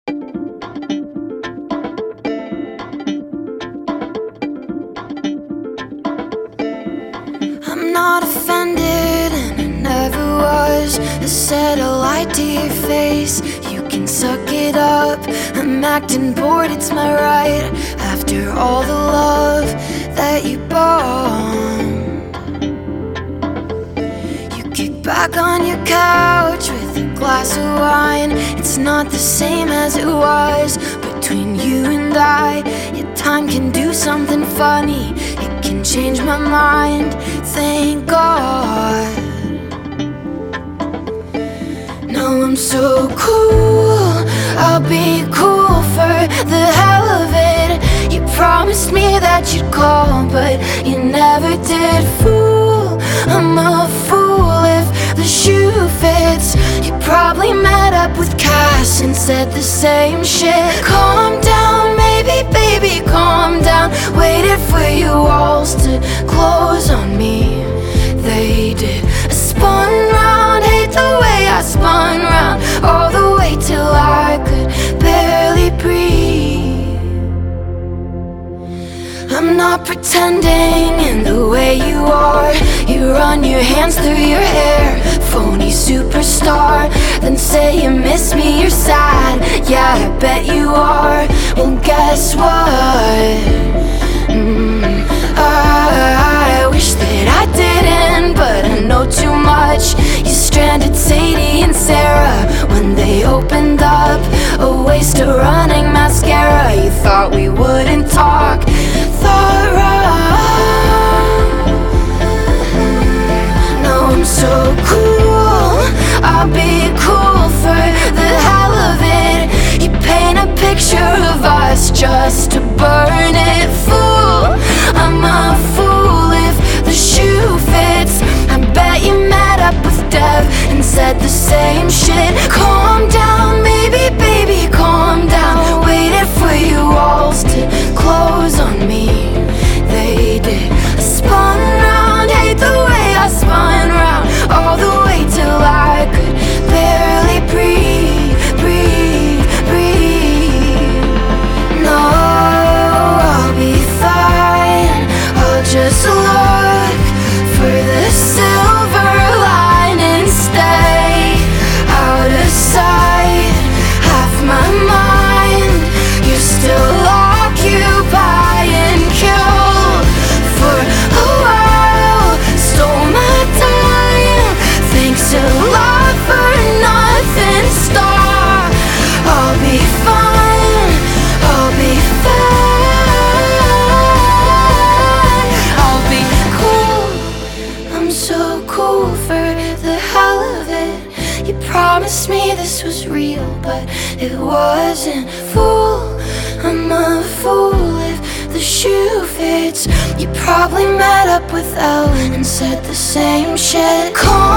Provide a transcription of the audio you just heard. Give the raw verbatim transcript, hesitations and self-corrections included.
I'm not offended, and I never was. I said a lie to your face, you can suck it up. I'm acting bored, it's my right, after all the love that you bombed. You kick back on your couch with a glass of wine. It's not the same as it was between you and I. Yet time can do something funny, it can change my mind, thank God. Now I'm so cool, I'll be cool for the hell of it. You promised me that you'd call, but you never did. Fool, I'm a fool if the shoe fits. You probably met up with Cass and said the same shit. Calm down, maybe, baby, calm down. Waited for your walls to close on me, they did. I spun round, hate the way I spun round, all the way till I could barely breathe. I'm not pretending in the way you are. You run your hands through your hair, phony superstar. Then say you miss me, you're sad, yeah, I bet you are. Well, guess what? Mm, I, I wish that I didn't, but I know too much. You stranded Sadie and Sarah when they opened up a waste of running mascara. You thought we wouldn't talk, thought wrong. Now I'm so cool, I'll be cool for the hell of it. You paint a picture of us just to burn it. Fool, I'm a fool if the shoe fits. I bet you met up with Dev and said the same shit. Calm down, maybe, baby, calm down. Waited for your walls to close on me, they did. I spun round, hate the way I spun round, all the way till I could barely breathe, breathe, breathe. No, I'll be fine, I'll just look for the silver lining, stay out of sight. Half my mind, you're still occupying, killed for a while, stole my time. Thanks a lot for nothing, star. I'll be fine, I'll be fine, I'll be cool. I'm so cool for the hell of it. You promised me this was real, but it wasn't. Fool, I'm a fool if the shoe fits. You probably met up with Ellen and said the same shit. Calm